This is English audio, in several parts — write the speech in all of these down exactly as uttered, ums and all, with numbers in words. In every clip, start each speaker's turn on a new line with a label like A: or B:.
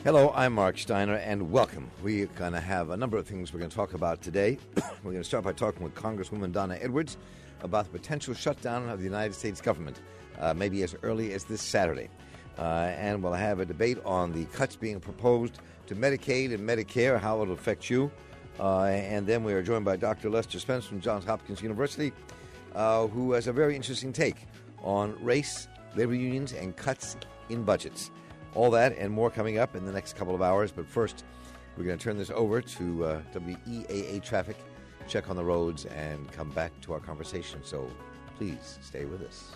A: Hello, I'm Mark Steiner, and welcome. We're going to have a number of things we're going to talk about today. We're going to start by talking with Congresswoman Donna Edwards about the potential shutdown of the United States government, uh, maybe as early as this Saturday. Uh, and we'll have a debate on the cuts being proposed to Medicaid and Medicare, how it will affect you. Uh, and then we are joined by Doctor Lester Spence from Johns Hopkins University, uh, who has a very interesting take on race, labor unions, and cuts in budgets. All that and more coming up in the next couple of hours. But first, we're going to turn this over to uh, W E A A Traffic, check on the roads, and come back to our conversation. So please stay with us.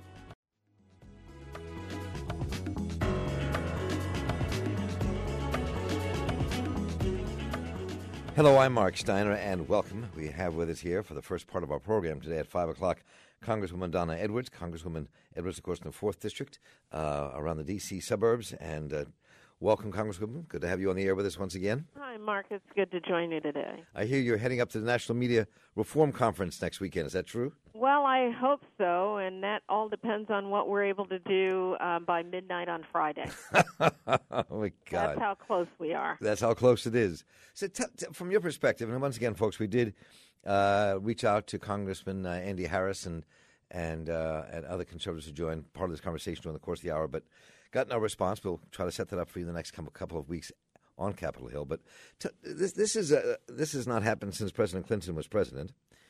A: Hello, I'm Mark Steiner, and welcome. We have with us here for the first part of our program today at five o'clock, Congresswoman Donna Edwards. Congresswoman Edwards, of course, in the fourth District, uh, around the D C suburbs. And uh, welcome, Congresswoman. Good to have you on the air with us once again.
B: Hi, Mark. It's good to join you today.
A: I hear you're heading up to the National Media Reform Conference next weekend. Is that true?
B: Well, I hope so, and that all depends on what we're able to do um, by midnight on Friday.
A: Oh, my God.
B: That's how close we are.
A: That's how close it is. So t- t- from your perspective, and once again, folks, we did uh, reach out to Congressman uh, Andy Harris and and, uh, and other conservatives who joined part of this conversation during the course of the hour, but got no response. We'll try to set that up for you the next couple of weeks on Capitol Hill. But t- this this is a, this has not happened since President Clinton was president.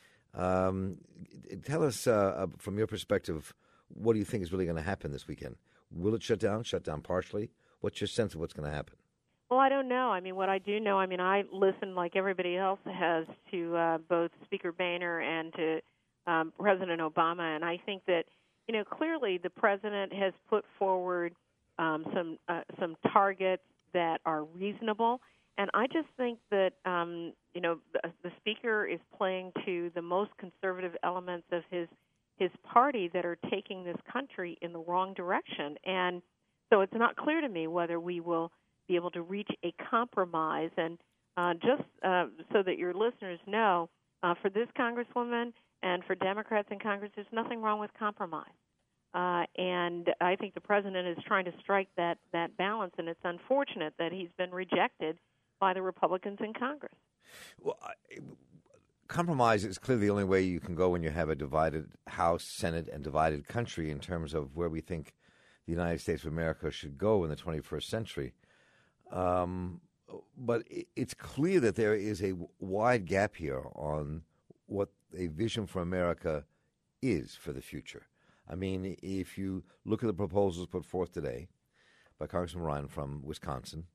A: Um, tell us, uh, from your perspective, what do you think is really going to happen this weekend? Will it shut down, shut down partially? What's your sense of what's going to happen?
B: Well, I don't know. I mean, what I do know, I mean, I listened like everybody else has to uh, both Speaker Boehner and to um, President Obama, and I think that, you know, clearly the president has put forward um, some uh, some targets that are reasonable. And I just think that, um, you know, the, the speaker is playing to the most conservative elements of his his party that are taking this country in the wrong direction. And so it's not clear to me whether we will be able to reach a compromise. And uh, just uh, so that your listeners know, uh, for this Congresswoman and for Democrats in Congress, there's nothing wrong with compromise. Uh, and I think the president is trying to strike that, that balance, and it's unfortunate that he's been rejected by the Republicans in Congress.
A: Well, I, compromise is clearly the only way you can go when you have a divided House, Senate, and divided country in terms of where we think the United States of America should go in the twenty-first century. Um, but it, it's clear that there is a wide gap here on what a vision for America is for the future. I mean, if you look at the proposals put forth today by Congressman Ryan from Wisconsin,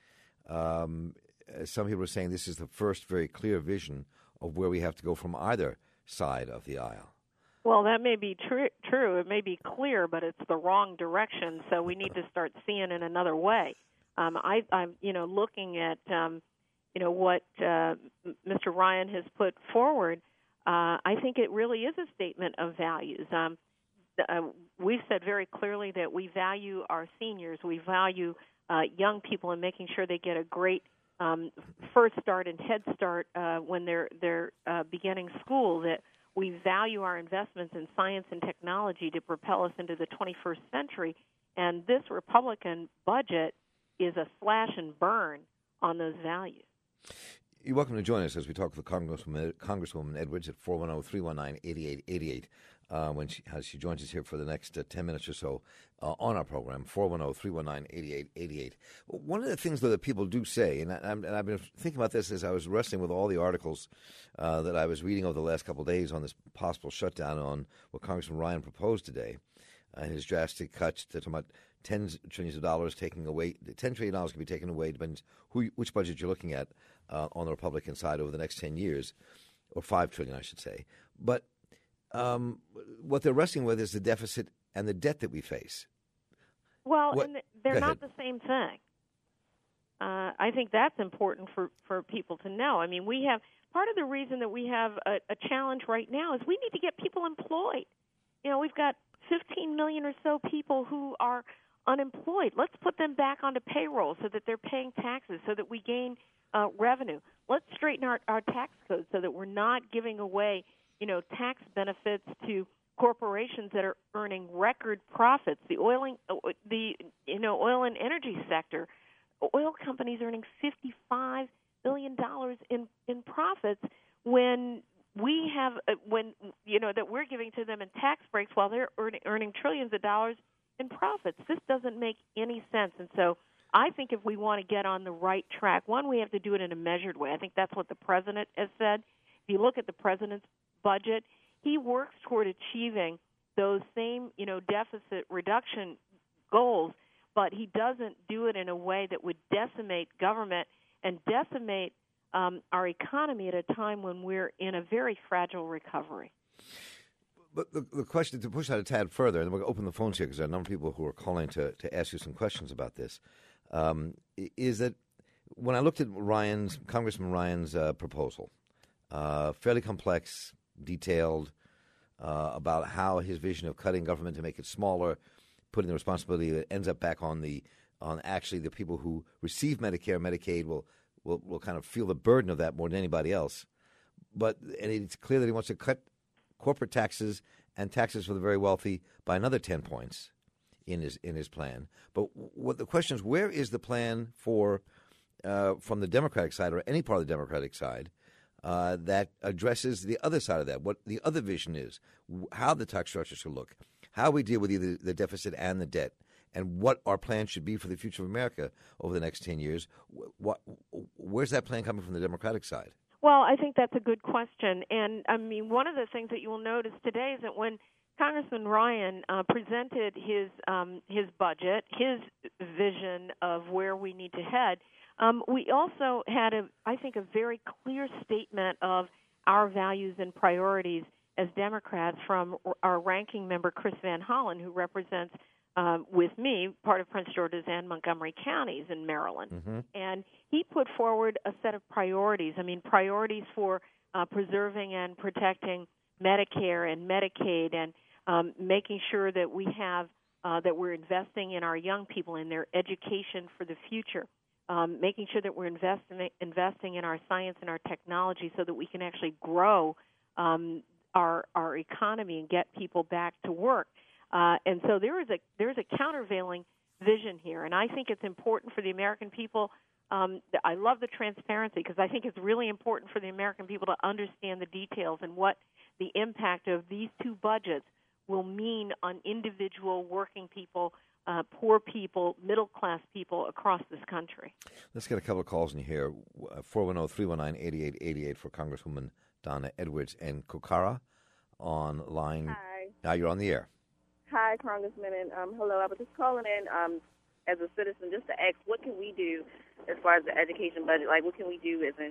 A: um, some people are saying this is the first very clear vision of where we have to go from either side of the aisle.
B: Well, that may be tr- true. It may be clear, but it's the wrong direction, so we need to start seeing it another way. Um, I, I'm, you know, looking at, um, you know, what uh, Mister Ryan has put forward. Uh, I think it really is a statement of values. Um, uh, we've said very clearly that we value our seniors. We value uh, young people and making sure they get a great um, first start and head start uh, when they're they're uh, beginning school. That we value our investments in science and technology to propel us into the twenty-first century. And this Republican budget is a slash and burn on those values.
A: You're welcome to join us as we talk with Congresswoman, Congresswoman Edwards at four one zero, three one nine, eight eight eight eight uh, when she, as she joins us here for the next uh, ten minutes or so uh, on our program, four one zero, three one nine, eight eight eight eight. One of the things, though, that people do say, and, I, and I've been thinking about this as I was wrestling with all the articles uh, that I was reading over the last couple of days on this possible shutdown on what Congressman Ryan proposed today, and his drastic cuts to talking about tens of trillions of dollars taking away, ten trillion dollars can be taken away, depends who, which budget you're looking at uh, on the Republican side over the next ten years, or five trillion dollars, I should say. But um, what they're wrestling with is the deficit and the debt that we face.
B: Well,
A: What?
B: and they're not the same thing. Uh, I think that's important for, for people to know. I mean, we have part of the reason that we have a, a challenge right now is we need to get people employed. You know, we've got fifteen million or so people who are unemployed. Let's put them back onto payroll so that they're paying taxes, so that we gain uh, revenue. Let's straighten our, our tax code so that we're not giving away, you know, tax benefits to corporations that are earning record profits. The oil, and, uh, the you know, oil and energy sector oil companies earning fifty-five billion dollars in, in profits when we have, uh, when, you know, that we're giving to them in tax breaks while they're earning, earning trillions of dollars in profits. This doesn't make any sense. And so I think if we want to get on the right track, one, we have to do it in a measured way. I think that's what the president has said. If you look at the president's budget, he works toward achieving those same, you know, deficit reduction goals, but he doesn't do it in a way that would decimate government and decimate um, our economy at a time when we're in a very fragile recovery.
A: But the, the question, to push that a tad further, and we're going to open the phones here because there are a number of people who are calling to, to ask you some questions about this, um, is that when I looked at Ryan's, Congressman Ryan's uh, proposal, uh, fairly complex, detailed, uh, about how his vision of cutting government to make it smaller, putting the responsibility that ends up back on the on actually the people who receive Medicare and Medicaid will, will, will kind of feel the burden of that more than anybody else. But and it's clear that he wants to cut corporate taxes and taxes for the very wealthy by another ten points in his in his plan. But what the question is, where is the plan for uh, from the Democratic side or any part of the Democratic side uh, that addresses the other side of that? What the other vision is, how the tax structure should look, how we deal with either the deficit and the debt, and what our plan should be for the future of America over the next ten years. What, where's that plan coming from the Democratic side?
B: Well, I think that's a good question. And, I mean, one of the things that you will notice today is that when Congressman Ryan uh, presented his um, his budget, his vision of where we need to head, um, we also had, a, I think, a very clear statement of our values and priorities as Democrats from our ranking member, Chris Van Hollen, who represents Um, with me, part of Prince George's and Montgomery counties in Maryland. Mm-hmm. And he put forward a set of priorities. I mean, priorities for uh, preserving and protecting Medicare and Medicaid and um, making sure that we have, uh, that we're investing in our young people in their education for the future, um, making sure that we're investing, investing in our science and our technology so that we can actually grow um, our, our economy and get people back to work. Uh, and so there is a there is a countervailing vision here, and I think it's important for the American people. Um, I love the transparency because I think it's really important for the American people to understand the details and what the impact of these two budgets will mean on individual working people, uh, poor people, middle-class people across this country.
A: Let's get a couple of calls in here. four one zero, three one nine, eight eight eight eight for Congresswoman Donna Edwards and Kokara on line.
C: Hi.
A: Now you're on the air.
C: Hi, Congressman, and um, hello. I was just calling in um, as a citizen just to ask, what can we do as far as the education budget? Like, what can we do? As in,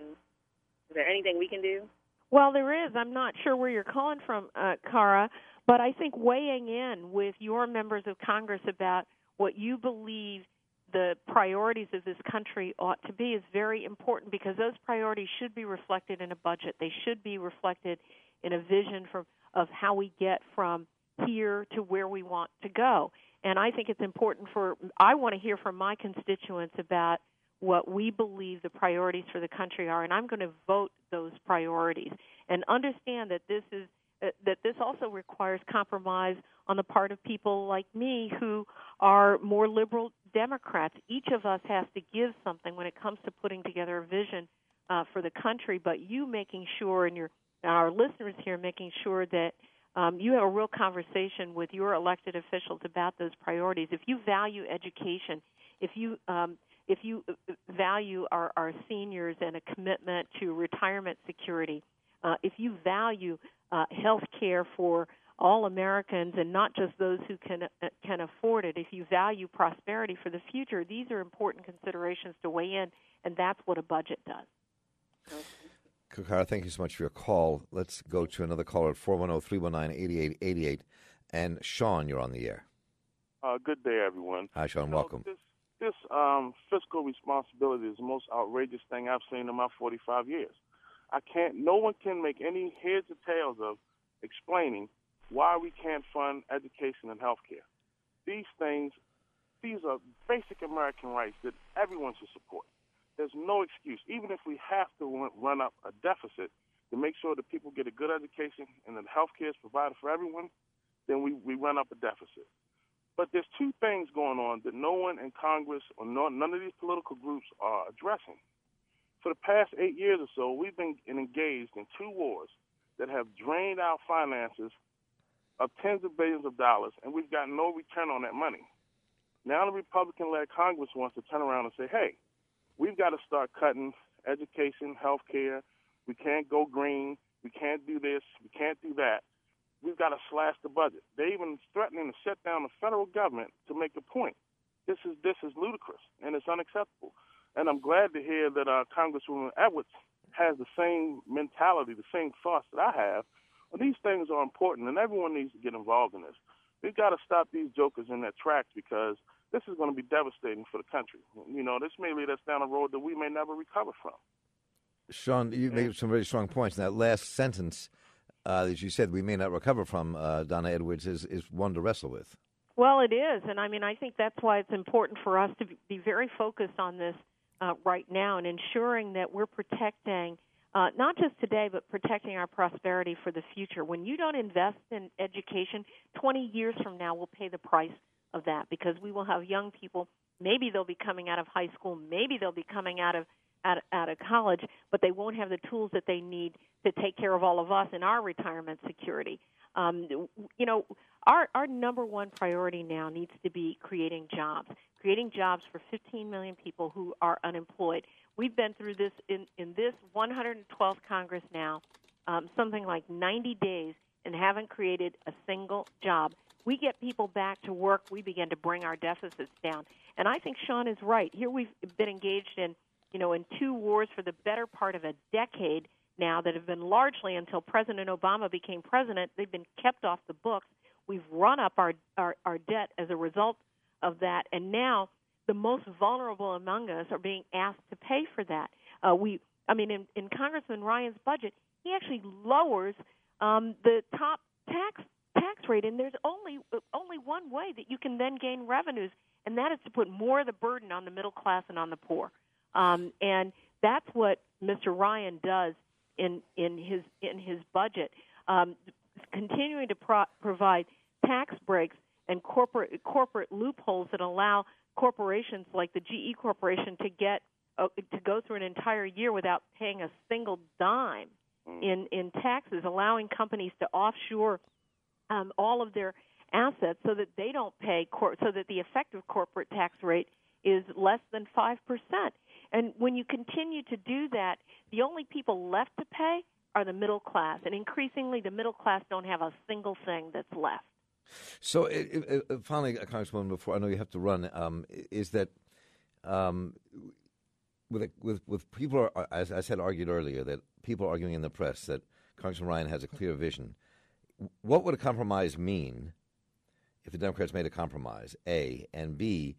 C: is there anything we can do?
B: Well, there is. I'm not sure where you're calling from, uh, Cara, but I think weighing in with your members of Congress about what you believe the priorities of this country ought to be is very important because those priorities should be reflected in a budget. They should be reflected in a vision for, of how we get from here to where we want to go. And I think it's important for, I want to hear from my constituents about what we believe the priorities for the country are, and I'm going to vote those priorities. And understand that this is, uh, that this also requires compromise on the part of people like me who are more liberal Democrats. Each of us has to give something when it comes to putting together a vision uh, for the country, but you making sure, and your, our listeners here making sure that Um, you have a real conversation with your elected officials about those priorities. If you value education, if you um, if you value our, our seniors and a commitment to retirement security, uh, if you value uh, health care for all Americans and not just those who can uh, can afford it, if you value prosperity for the future, these are important considerations to weigh in, and that's what a budget does.
C: Okay.
A: Kokara, thank you so much for your call. Let's go to another caller at four one zero, three one nine, eight eight eight eight. And Sean, you're on the air.
D: Uh, good day, everyone.
A: Hi, Sean.
D: You know,
A: welcome.
D: This, this um, fiscal responsibility is the most outrageous thing I've seen in my forty-five years. I can't. No one can make any heads or tails of explaining why we can't fund education and health care. These things, these are basic American rights that everyone should support. There's no excuse, even if we have to run up a deficit to make sure that people get a good education and that health care is provided for everyone, then we, we run up a deficit. But there's two things going on that no one in Congress or no, none of these political groups are addressing. For the past eight years or so, we've been engaged in two wars that have drained our finances of tens of billions of dollars, and we've gotten no return on that money. Now the Republican-led Congress wants to turn around and say, hey, we've got to start cutting education, health care. We can't go green. We can't do this. We can't do that. We've got to slash the budget. They're even threatening to shut down the federal government to make a point. This is this is ludicrous, and it's unacceptable. And I'm glad to hear that uh, Congresswoman Edwards has the same mentality, the same thoughts that I have. Well, these things are important, and everyone needs to get involved in this. We've got to stop these jokers in their tracks because this is going to be devastating for the country. You know, this may lead us down a road that we may never recover from.
A: Sean, you made some very strong points. In that last sentence uh, that you said we may not recover from, uh, Donna Edwards, is, is one to wrestle with.
B: Well, it is, and I mean, I think that's why it's important for us to be very focused on this uh, right now and ensuring that we're protecting uh, not just today, but protecting our prosperity for the future. When you don't invest in education, twenty years from now we'll pay the price of that because we will have young people, maybe they'll be coming out of high school, maybe they'll be coming out of out, out of college, but they won't have the tools that they need to take care of all of us in our retirement security. Um, you know, our, our number one priority now needs to be creating jobs, creating jobs for fifteen million people who are unemployed. We've been through this in, in this one hundred twelfth Congress now, um, something like ninety days, and haven't created a single job. We get people back to work, we begin to bring our deficits down. And I think Sean is right. Here we've been engaged in, you know, in two wars for the better part of a decade now that have been largely, until President Obama became president, they've been kept off the books. We've run up our, our, our debt as a result of that, and now the most vulnerable among us are being asked to pay for that. Uh, we, I mean, in, in Congressman Ryan's budget, he actually lowers um, the top tax tax rate, and there's only only one way that you can then gain revenues, and that is to put more of the burden on the middle class and on the poor. Um, and that's what Mister Ryan does in in his in his budget, um, continuing to pro- provide tax breaks and corporate corporate loopholes that allow corporations like the G E Corporation to get uh, to go through an entire year without paying a single dime in in taxes, allowing companies to offshore um, all of their assets so that they don't pay cor- so that the effective corporate tax rate is less than five percent. And when you continue to do that, the only people left to pay are the middle class. And increasingly, the middle class don't have a single thing that's left.
A: So it, it, it, finally, Congresswoman, before I know you have to run, um, is that um, with, with, with people, are, as I said, argued earlier, that people are arguing in the press that Congressman Ryan has a clear vision. What would a compromise mean if the Democrats made a compromise, A, and B,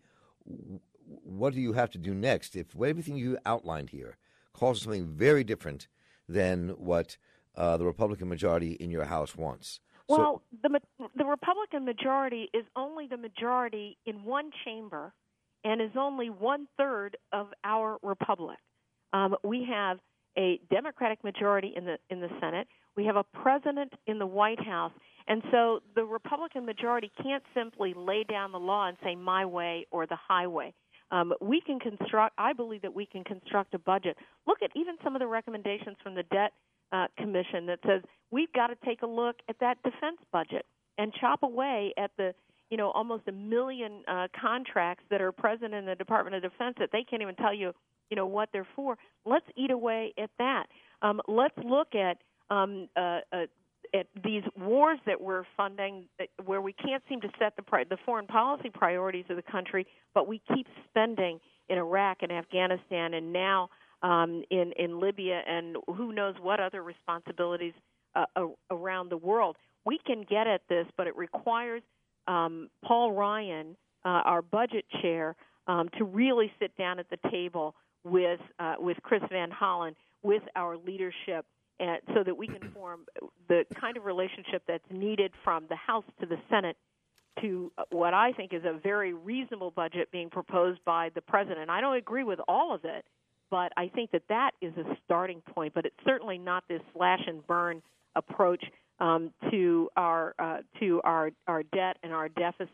A: what do you have to do next if everything you outlined here calls for something very different than what uh, the Republican majority in your House wants?
B: Well, so, the the Republican majority is only the majority in one chamber and is only one-third of our republic. Um, we have a Democratic majority in the in the Senate. We have a president in the White House. And so the Republican majority can't simply lay down the law and say my way or the highway. Um, we can construct, I believe that we can construct a budget. Look at even some of the recommendations from the Debt uh, Commission that says we've got to take a look at that defense budget and chop away at the, you know, almost a million uh, contracts that are present in the Department of Defense that they can't even tell you, you know, what they're for. Let's eat away at that. Um, let's look at um, uh, uh, at these wars that we're funding, where we can't seem to set the pri- the foreign policy priorities of the country, but we keep spending in Iraq and Afghanistan and now um, in, in Libya and who knows what other responsibilities uh, around the world. We can get at this, but it requires um, Paul Ryan, uh, our budget chair, um, to really sit down at the table with uh, with Chris Van Hollen, with our leadership, and so that we can form the kind of relationship that's needed from the House to the Senate to what I think is a very reasonable budget being proposed by the president. I don't agree with all of it, but I think that that is a starting point. But it's certainly not this slash and burn approach um, to our uh, to our, our debt and our deficit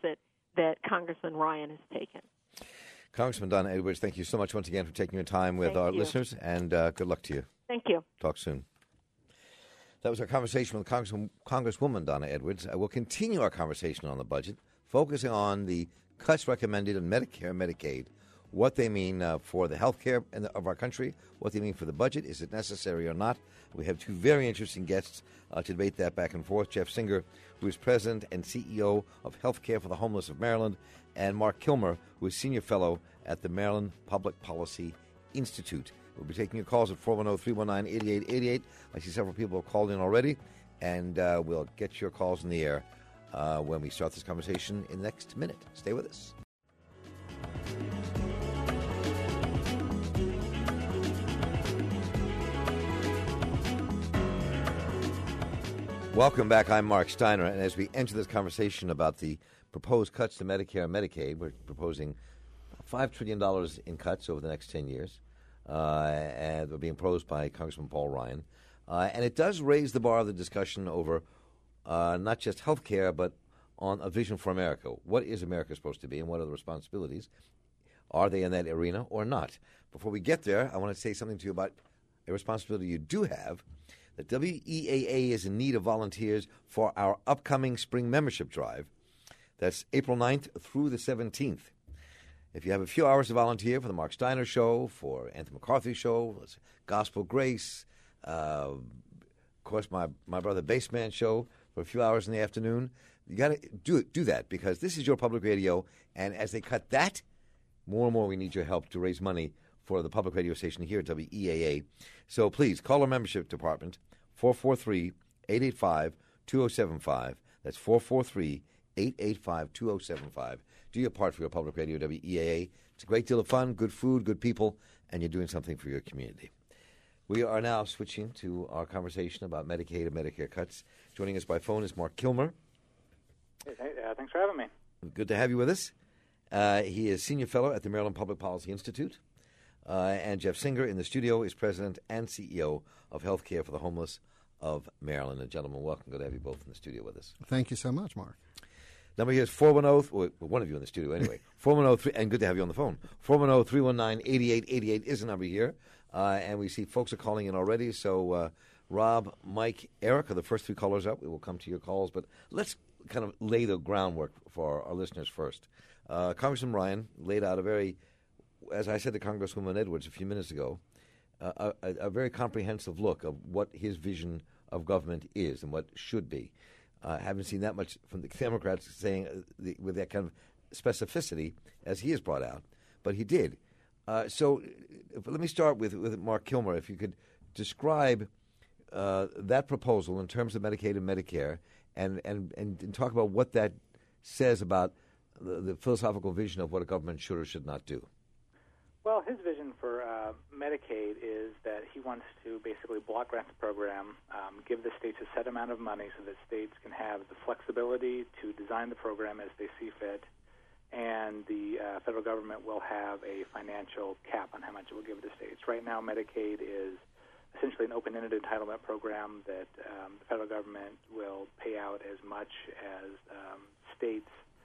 B: that Congressman Ryan has taken.
A: Congressman Donna Edwards, thank you so much once again for taking your time with
B: Thank
A: our
B: you.
A: listeners, and uh, good luck to you.
B: Thank you.
A: Talk soon. That was our conversation with Congress- Congresswoman Donna Edwards. Uh, we'll continue our conversation on the budget, focusing on the cuts recommended in Medicare and Medicaid, what they mean uh, for the health care of our country, what they mean for the budget, is it necessary or not. We have two very interesting guests uh, to debate that back and forth. Jeff Singer, who is President and C E O of Healthcare for the Homeless of Maryland, and Mark Kilmer, who is Senior Fellow at the Maryland Public Policy Institute. We'll be taking your calls at four one zero, three one nine, eight eight eight eight. I see several people have called in already, and uh, we'll get your calls in the air uh, when we start this conversation in the next minute. Stay with us. Welcome back. I'm Mark Steiner, and as we enter this conversation about the proposed cuts to Medicare and Medicaid, we're proposing five trillion dollars in cuts over the next ten years, uh, and they're being proposed by Congressman Paul Ryan. Uh, and it does raise the bar of the discussion over uh, not just health care, but on a vision for America. What is America supposed to be, and what are the responsibilities? Are they in that arena or not? Before we get there, I want to say something to you about a responsibility you do have. The W E A A is in need of volunteers for our upcoming spring membership drive. That's April ninth through the seventeenth. If you have a few hours to volunteer for the Mark Steiner Show, for Anthony McCarthy Show, Gospel Grace, uh, of course, my, my brother Bassman Show for a few hours in the afternoon, you got to do it, do that, because this is your public radio, and as they cut that, more and more we need your help to raise money for the public radio station here at W E A A. So please call our membership department, four four three, eight eight five, two zero seven five. That's four four three, eight eight five, two zero seven five. Do your part for your public radio, W E A A. It's a great deal of fun, good food, good people, and you're doing something for your community. We are now switching to our conversation about Medicaid and Medicare cuts. Joining us by phone is Mark Kilmer.
E: Hey, uh, thanks for having me.
A: Good to have you with us. Uh, he is Senior Fellow at the Maryland Public Policy Institute. Uh, and Jeff Singer in the studio is President and C E O of Healthcare for the Homeless of Maryland. And gentlemen, welcome. Good to have you both in the studio with us.
F: Thank you so much, Mark.
A: Number here is four one zero, well, one of you in the studio anyway, four one zero, and good to have you on the phone. four one zero, three one nine, eight eight eight eight is the number here. Uh, and we see folks are calling in already. So uh, Rob, Mike, Eric are the first three callers up. We will come to your calls. But let's kind of lay the groundwork for our listeners first. Uh, Congressman Ryan laid out a very, as I said to Congresswoman Edwards a few minutes ago, uh, a, a very comprehensive look of what his vision of government is and what should be. I uh, haven't seen that much from the Democrats saying uh, the, with that kind of specificity as he has brought out, but he did. Uh, so if, let me start with, with Mark Kilmer. If you could describe uh, that proposal in terms of Medicaid and Medicare and, and, and, and talk about what that says about the, the philosophical vision of what a government should or should not do.
E: Well, his vision for uh, Medicaid is that he wants to basically block grant the program, um, give the states a set amount of money so that states can have the flexibility to design the program as they see fit, and the uh, federal government will have a financial cap on how much it will give the states. Right now, Medicaid is essentially an open-ended entitlement program that um, the federal government will pay out as much as um, states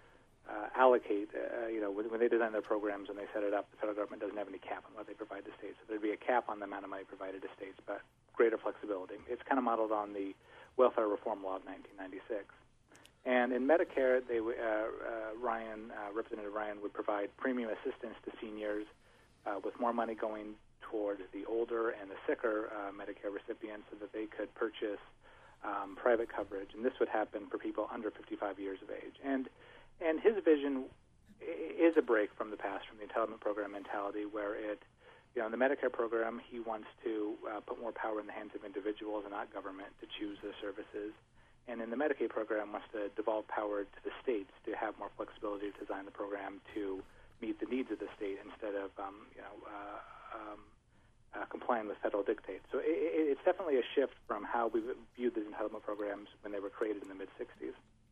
E: Uh, allocate, uh, you know, when, when they design their programs and they set it up, the federal government doesn't have any cap on what they provide to states. So there'd be a cap on the amount of money provided to states, but greater flexibility. It's kind of modeled on the Welfare Reform Law of nineteen ninety-six. And in Medicare, they, uh, uh, Ryan, uh, Representative Ryan would provide premium assistance to seniors uh, with more money going towards the older and the sicker uh, Medicare recipients so that they could purchase um, private coverage. And this would happen for people under fifty-five years of age. And And his vision is a break from the past, from the entitlement program mentality, where it, you know, in the Medicare program, he wants to uh, put more power in the hands of individuals and not government to choose their services. And in the Medicaid program, wants to devolve power to the states to have more flexibility to design the program to meet the needs of the state instead of, um, you know, uh, um, uh, complying with federal dictates. So it, it's definitely a shift from how we viewed these entitlement programs when they were created in the mid-sixties.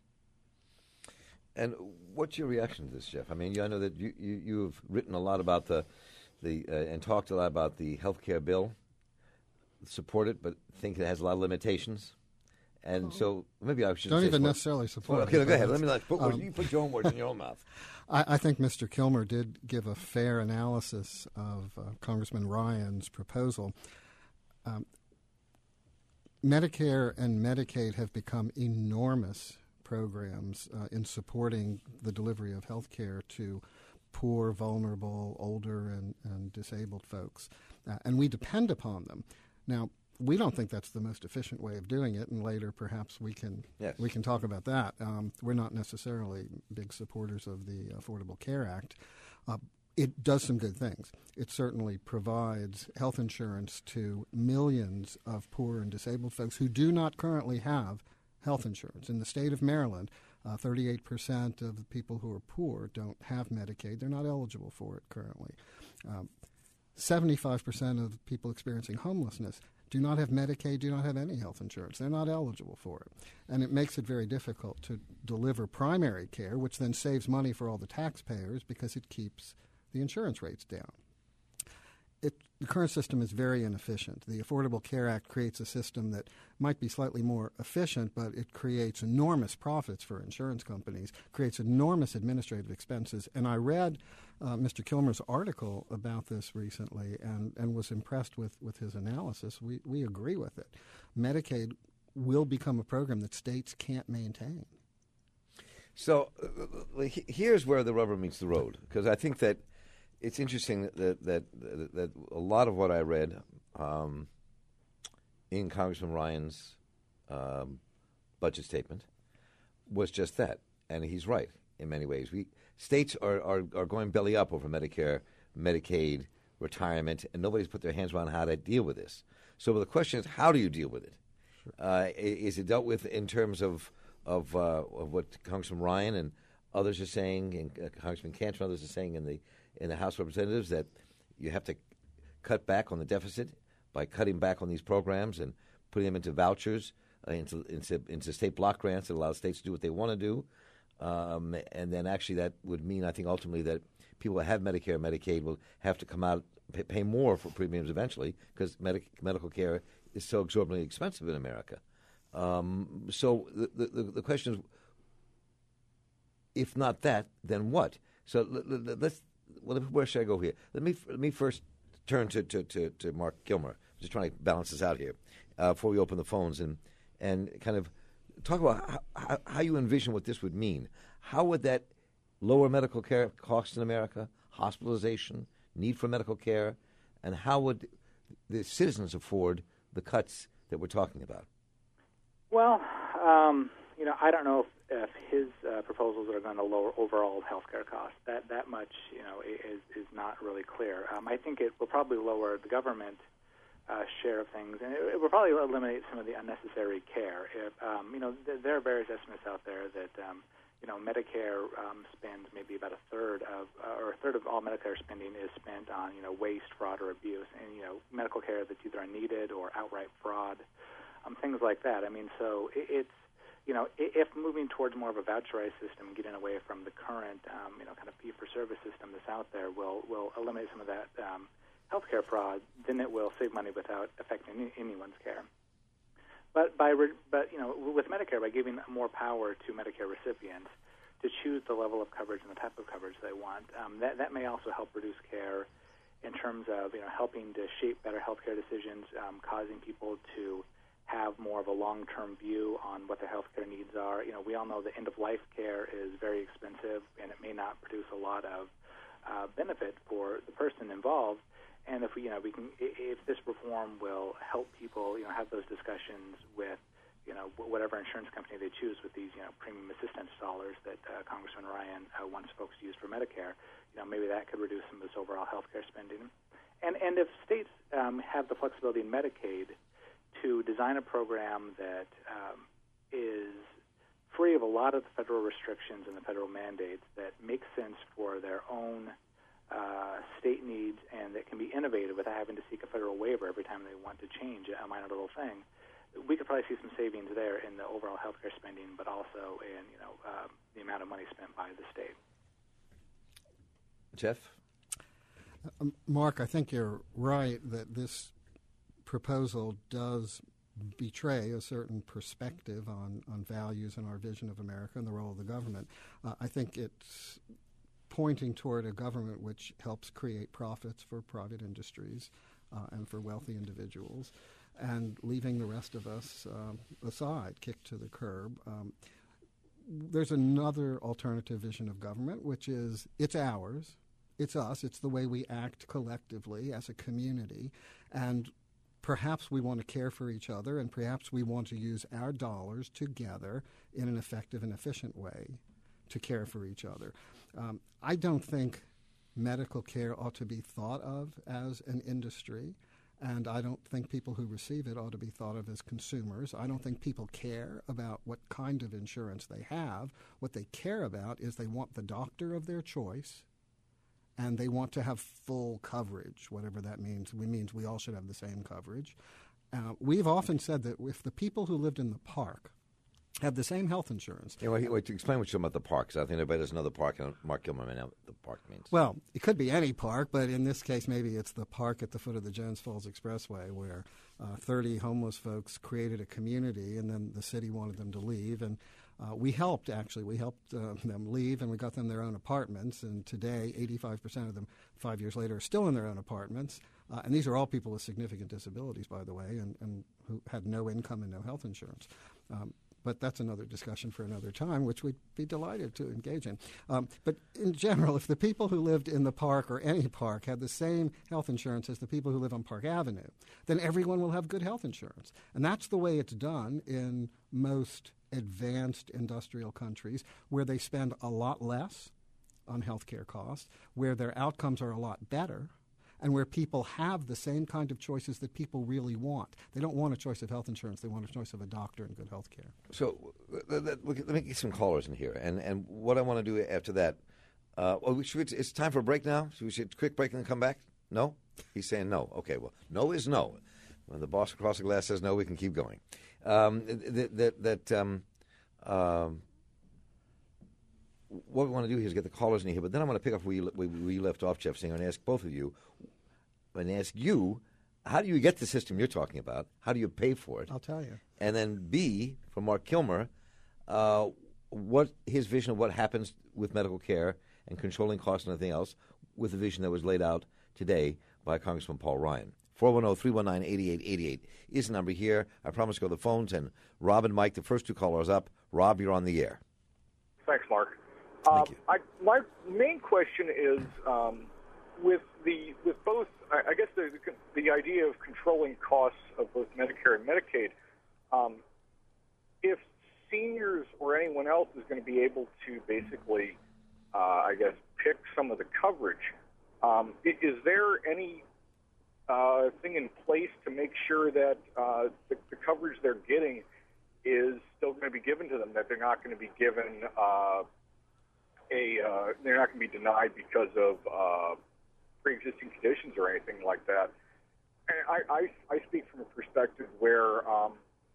A: And what's your reaction to this, Jeff? I mean, I know that you, you, you've written a lot about the, the uh, and talked a lot about the health care bill, support it, but think it has a lot of limitations. And so maybe I should
F: don't
A: say
F: even
A: support.
F: necessarily support.
A: Okay,
F: it,
A: go ahead.
F: but
A: Let me like, put, words,
F: um,
A: you put your own words in your own mouth.
F: I, I think Mister Kilmer did give a fair analysis of uh, Congressman Ryan's proposal. Um, Medicare and Medicaid have become enormous programs uh, in supporting the delivery of health care to poor, vulnerable, older, and, and disabled folks. Uh, and we depend upon them. Now, we don't think that's the most efficient way of doing it, and later perhaps we can
A: yes.
F: we can talk about that. Um, we're not necessarily big supporters of the Affordable Care Act. Uh, it does some good things. It certainly provides health insurance to millions of poor and disabled folks who do not currently have health insurance. In the state of Maryland, uh, thirty-eight percent of the people who are poor don't have Medicaid. They're not eligible for it currently. Um, seventy-five percent of people experiencing homelessness do not have Medicaid, do not have any health insurance. They're not eligible for it. And it makes it very difficult to deliver primary care, which then saves money for all the taxpayers because it keeps the insurance rates down. It, the current system is very inefficient. The Affordable Care Act creates a system that might be slightly more efficient, but it creates enormous profits for insurance companies, creates enormous administrative expenses. And I read uh, Mister Kilmer's article about this recently and, and was impressed with, with his analysis. We, we agree with it. Medicaid will become a program that states can't maintain.
A: So uh, here's where the rubber meets the road, because I think that it's interesting that that, that that a lot of what I read um, in Congressman Ryan's um, budget statement was just that, and he's right in many ways. We states are, are, are going belly up over Medicare, Medicaid, retirement, and nobody's put their hands around how to deal with this. So the question is, how do you deal with it? Sure. Uh, is it dealt with in terms of of, uh, of what Congressman Ryan and others are saying, and uh, Congressman Cantor and others are saying in the in the House of Representatives, that you have to cut back on the deficit by cutting back on these programs and putting them into vouchers, uh, into, into into state block grants that allow states to do what they want to do, um, and then actually that would mean, I think, ultimately that people who have Medicare and Medicaid will have to come out pay, pay more for premiums eventually because medic, medical care is so exorbitantly expensive in America. Um, so the, the the question is, if not that, then what? So let, let, let's. Well, where should I go here? Let me let me first turn to, to, to, to Mark Kilmer. I'm just trying to balance this out here uh, before we open the phones and and kind of talk about how, how, how you envision what this would mean. How would that lower medical care costs in America, hospitalization, need for medical care, and how would the citizens afford the cuts that we're talking about?
E: Well, um, you know, I don't know if, if his uh, proposals are going to lower overall healthcare costs. That that much, you know, is is not really clear. Um, I think it will probably lower the government uh, share of things, and it, it will probably eliminate some of the unnecessary care. If, um, you know, th- there are various estimates out there that um, you know Medicare um, spends maybe about a third of, uh, or a third of all Medicare spending is spent on you know waste, fraud, or abuse, and you know medical care that's either unneeded or outright fraud, um, things like that. I mean, so it, it's You know, if moving towards more of a voucherized system, getting away from the current, um, you know, kind of fee-for-service system that's out there, will will eliminate some of that um, healthcare fraud. Then it will save money without affecting any, anyone's care. But by, re- but you know, with Medicare, by giving more power to Medicare recipients to choose the level of coverage and the type of coverage they want, um, that that may also help reduce care in terms of you know helping to shape better healthcare decisions, um, causing people to have more of a long-term view on what their healthcare needs are. You know, we all know that end-of-life care is very expensive, and it may not produce a lot of uh, benefit for the person involved. And if we, you know, we can, if this reform will help people, you know, have those discussions with, you know, whatever insurance company they choose with these, you know, premium assistance dollars that uh, Congressman Ryan uh, wants folks to use for Medicare, you know, maybe that could reduce some of this overall healthcare spending. And and if states um, have the flexibility in Medicaid to design a program that um, is free of a lot of the federal restrictions and the federal mandates, that makes sense for their own uh, state needs, and that can be innovative without having to seek a federal waiver every time they want to change a minor little thing, we could probably see some savings there in the overall healthcare spending, but also in you know uh, the amount of money spent by the state.
A: Jeff?
F: Uh, Mark, I think you're right that this proposal does betray a certain perspective on, on values and our vision of America and the role of the government. Uh, I think it's pointing toward a government which helps create profits for private industries uh, and for wealthy individuals, and leaving the rest of us um, aside, kicked to the curb. Um, there's another alternative vision of government, which is it's ours, it's us, it's the way we act collectively as a community, and perhaps we want to care for each other, and perhaps we want to use our dollars together in an effective and efficient way to care for each other. Um, I don't think medical care ought to be thought of as an industry, and I don't think people who receive it ought to be thought of as consumers. I don't think people care about what kind of insurance they have. What they care about is they want the doctor of their choice, and they want to have full coverage, whatever that means. It means we all should have the same coverage. Uh, we've often said that if the people who lived in the park had the same health insurance.
A: Yeah, wait, wait, to explain what you're talking about the parks. I think everybody doesn't know the park, and Mark Gilmer may know what the park means.
F: Well, it could be any park, but in this case, maybe it's the park at the foot of the Jones Falls Expressway where uh, thirty homeless folks created a community, and then the city wanted them to leave. And uh, we helped, actually. We helped uh, them leave, and we got them their own apartments. And today, eighty-five percent of them, five years later, are still in their own apartments. Uh, and these are all people with significant disabilities, by the way, and, and who had no income and no health insurance. Um, But that's another discussion for another time, which we'd be delighted to engage in. Um, but in general, if the people who lived in the park or any park had the same health insurance as the people who live on Park Avenue, then everyone will have good health insurance. And that's the way it's done in most advanced industrial countries, where they spend a lot less on health care costs, where their outcomes are a lot better, and where people have the same kind of choices that people really want. They don't want a choice of health insurance. They want a choice of a doctor and good health care.
A: So let, let, let me get some callers in here. And, and what I want to do after that, uh, well, we should, it's time for a break now. Should we should a quick break and then come back? No? He's saying no. Okay, well, no is no. When the boss across the glass says no, we can keep going. Um, that, that, that um, um, what we want to do here is get the callers in here, but then I want to pick up where you, where you left off, Jeff, saying, I'm going to ask both of you, and ask you, how do you get the system you're talking about? How do you pay for it?
F: I'll tell you.
A: And then B, from Mark Kilmer, uh, what his vision of what happens with medical care and controlling costs and everything else with the vision that was laid out today by Congressman Paul Ryan. four one zero, three one nine, eight eight eight eight is the number here. I promise to go to the phones, and Rob and Mike, the first two callers up. Rob, you're on the air.
G: Thanks, Mark.
A: Thank
G: uh,
A: you.
G: I, my main question is um, with the with both. I, I guess the the idea of controlling costs of both Medicare and Medicaid. Um, if seniors or anyone else is going to be able to basically, uh, I guess, pick some of the coverage, um, is there any uh, thing in place to make sure that uh, the, the coverage they're getting is still going to be given to them? That they're not going to be given. Uh, A, uh, they're not going to be denied because of uh, pre-existing conditions or anything like that. And I, I, I speak from a perspective where um,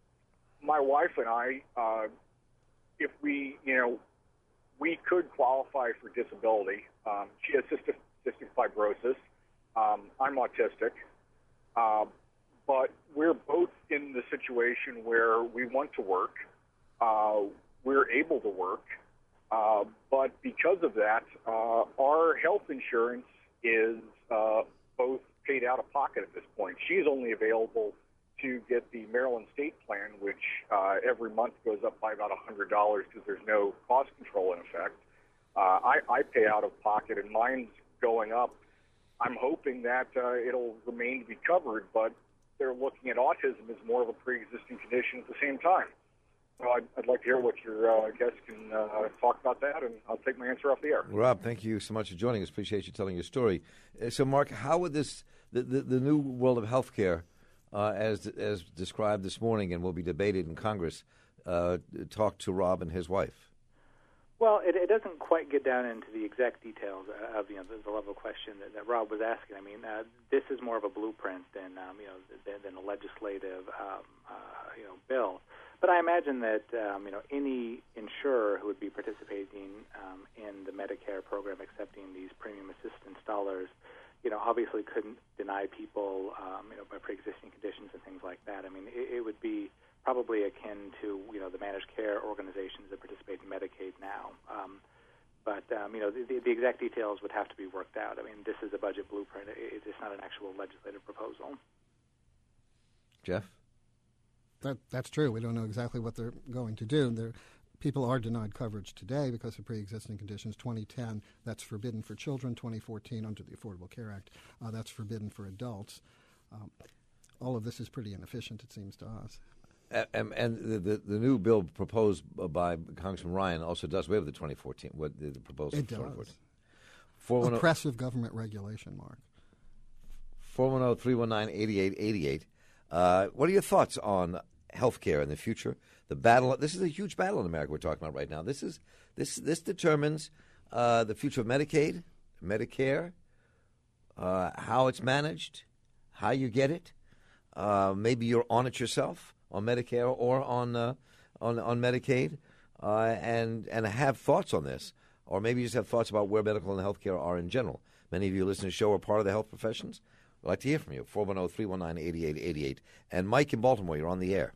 G: my wife and I, uh, if we, you know, we could qualify for disability. Um, she has cystic, cystic fibrosis. Um, I'm autistic. Uh, but we're both in the situation where we want to work. Uh, we're able to work. Uh, but because of that, uh, our health insurance is uh, both paid out of pocket at this point. She's only available to get the Maryland State Plan, which uh, every month goes up by about one hundred dollars because there's no cost control in effect. Uh, I, I pay out of pocket, and mine's going up. I'm hoping that uh, it'll remain to be covered, but they're looking at autism as more of a pre-existing condition at the same time. So I'd, I'd like to hear what your uh, guests can uh, talk about that, and I'll take my answer off the air.
A: Rob, thank you so much for joining us. Appreciate you telling your story. Uh, so, Mark, how would this the, the, the new world of healthcare, uh, as as described this morning and will be debated in Congress, uh, talk to Rob and his wife?
E: Well, it, it doesn't quite get down into the exact details of you know the, the level of question that, that Rob was asking. I mean, uh, this is more of a blueprint than um, you know than, than a legislative um, uh, you know bill. But I imagine that um, you know any insurer who would be participating um, in the Medicare program, accepting these premium assistance dollars, you know, obviously couldn't deny people, um, you know, by pre-existing conditions and things like that. I mean, it, it would be probably akin to, you know, the managed care organizations that participate in Medicaid now. Um, but, um, you know, the, the exact details would have to be worked out. I mean, this is a budget blueprint. It, it's not an actual legislative proposal.
A: Jeff?
F: That, that's true. We don't know exactly what they're going to do. They're, people are denied coverage today because of pre-existing conditions. twenty ten, that's forbidden for children. twenty fourteen, under the Affordable Care Act, uh, that's forbidden for adults. Um, all of this is pretty inefficient, it seems to us.
A: And, and the, the the new bill proposed by Congressman Ryan also does away with the twenty fourteen. What the, the proposal?
F: It
A: for
F: does. Oppressive government regulation, Mark.
A: four one zero, three one nine, eight eight eight eight. Uh, what are your thoughts on health care in the future? The battle. This is a huge battle in America we're talking about right now. This is this this determines uh, the future of Medicaid, Medicare, uh, how it's managed, how you get it. Uh, maybe you're on it yourself, on Medicare or on uh, on on Medicaid, uh, and and have thoughts on this, or maybe you just have thoughts about where medical and health care are in general. Many of you listening to the show are part of the health professions. I'd like to hear from you. four one zero, three one nine, eight eight eight eight. And Mike in Baltimore, you're on the air.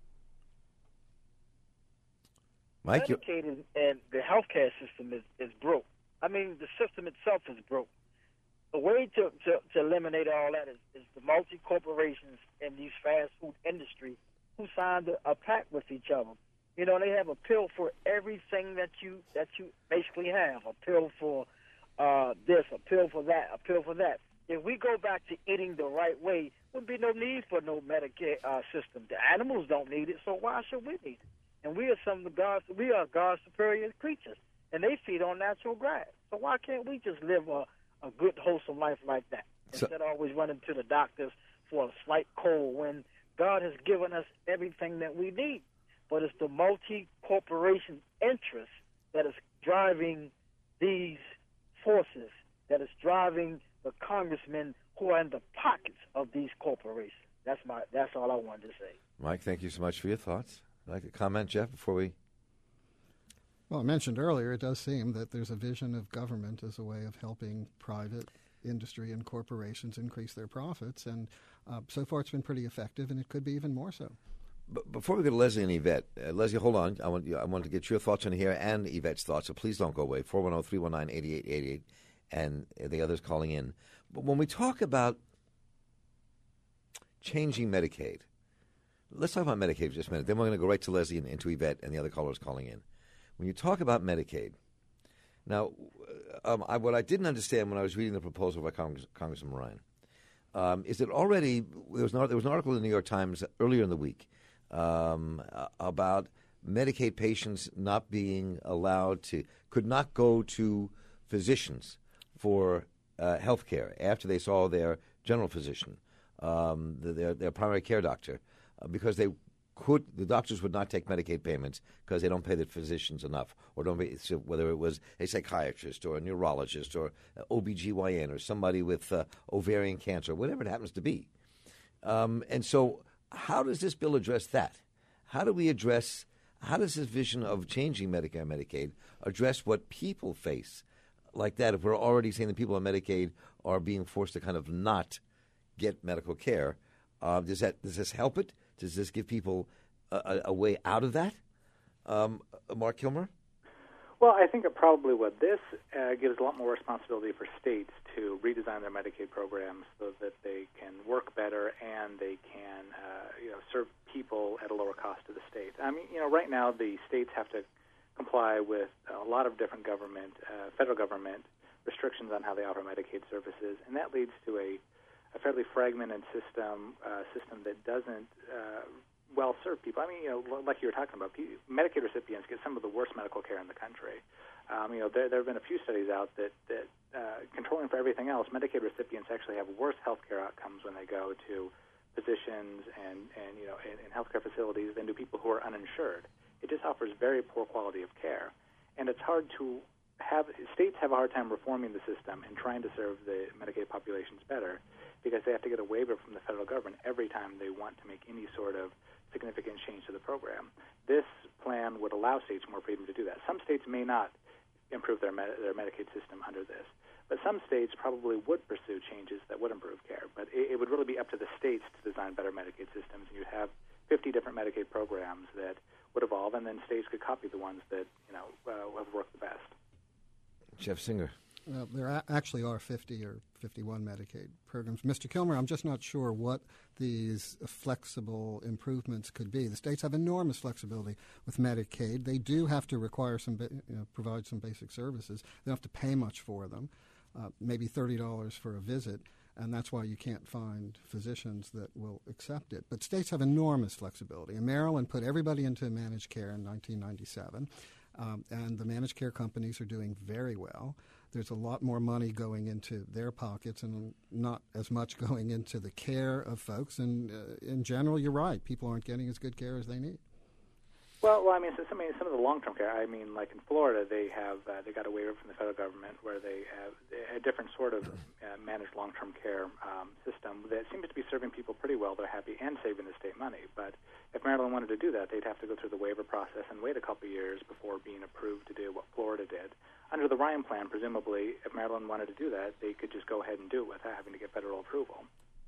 A: Mike,
H: Medicaid is, and the healthcare system is, is broke. I mean, the system itself is broke. The way to, to, to eliminate all that is, is the multi-corporations in these fast food industry who signed a, a pact with each other. You know, they have a pill for everything that you that you basically have. A pill for uh, this, a pill for that, a pill for that. If we go back to eating the right way, there would be no need for no Medicare uh, system. The animals don't need it, so why should we need it? And we are some of the gods. We are God's superior creatures, and they feed on natural grass. So why can't we just live a, a good, wholesome life like that
A: so,
H: instead of always running to the doctors for a slight cold when God has given us everything that we need? But it's the multi-corporation interest that is driving these forces, that is driving the congressmen who are in the pockets of these corporations. That's my. That's all I wanted to say.
A: Mike, thank you so much for your thoughts. I'd like to comment, Jeff, before we...
F: Well, I mentioned earlier, it does seem that there's a vision of government as a way of helping private industry and corporations increase their profits, and uh, so far it's been pretty effective, and it could be even more so.
A: But before we go to Leslie and Yvette, uh, Leslie, hold on. I want you, I want to get your thoughts on here and Yvette's thoughts, so please don't go away. four one zero, three one nine, eight eight eight eight, and the others calling in. But when we talk about changing Medicaid, let's talk about Medicaid for just a minute. Then we're going to go right to Leslie and, and to Yvette and the other callers calling in. When you talk about Medicaid, now, um, I, what I didn't understand when I was reading the proposal by Congress, Congressman Ryan um, is that already there was, an, there was an article in the New York Times earlier in the week um, about Medicaid patients not being allowed to, could not go to physicians for uh, health care after they saw their general physician, um, their, their primary care doctor, uh, because they could, the doctors would not take Medicaid payments because they don't pay the physicians enough, or don't pay, so whether it was a psychiatrist or a neurologist or O B G Y N or somebody with uh, ovarian cancer, whatever it happens to be. Um, and so how does this bill address that? How do we address, how does this vision of changing Medicare and Medicaid address what people face like that if we're already saying that people on Medicaid are being forced to kind of not get medical care? Uh, does that does this help it? Does this give people a, a way out of that? Um, Mark Kilmer?
E: Well, I think that probably what this uh, gives a lot more responsibility for states to redesign their Medicaid programs so that they can work better and they can uh, you know, serve people at a lower cost to the state. I mean, you know, right now the states have to comply with a lot of different government, uh, federal government restrictions on how they offer Medicaid services, and that leads to a a fairly fragmented system, uh, system that doesn't uh, well serve people. I mean, you know, like you were talking about, Medicaid recipients get some of the worst medical care in the country. Um, you know, there, there have been a few studies out that, that uh, controlling for everything else, Medicaid recipients actually have worse health care outcomes when they go to physicians and, and you know, in, in healthcare facilities than do people who are uninsured. It just offers very poor quality of care. And it's hard to have, states have a hard time reforming the system and trying to serve the Medicaid populations better, because they have to get a waiver from the federal government every time they want to make any sort of significant change to the program. This plan would allow states more freedom to do that. Some states may not improve their med- their Medicaid system under this. But some states probably would pursue changes that would improve care. But it, it would really be up to the states to design better Medicaid systems. And you'd have fifty different Medicaid programs that would evolve, and then states could copy the ones that you know uh, have worked the best.
A: Jeff Singer.
F: Uh, there a- actually are fifty or fifty-one Medicaid programs. Mister Kilmer, I'm just not sure what these flexible improvements could be. The states have enormous flexibility with Medicaid. They do have to require some, ba- you know, provide some basic services. They don't have to pay much for them, uh, maybe thirty dollars for a visit, and that's why you can't find physicians that will accept it. But states have enormous flexibility. And Maryland put everybody into managed care in nineteen ninety-seven, um, and the managed care companies are doing very well. There's a lot more money going into their pockets and not as much going into the care of folks. And uh, in general, you're right. People aren't getting as good care as they need.
E: Well, well, I mean, so some, some of the long-term care. I mean, like in Florida, they have uh, they got a waiver from the federal government where they have a different sort of uh, managed long-term care um, system that seems to be serving people pretty well. They're happy and saving the state money. But if Maryland wanted to do that, they'd have to go through the waiver process and wait a couple of years before being approved to do what Florida did. Under the Ryan plan, presumably, if Maryland wanted to do that, they could just go ahead and do it without having to get federal approval.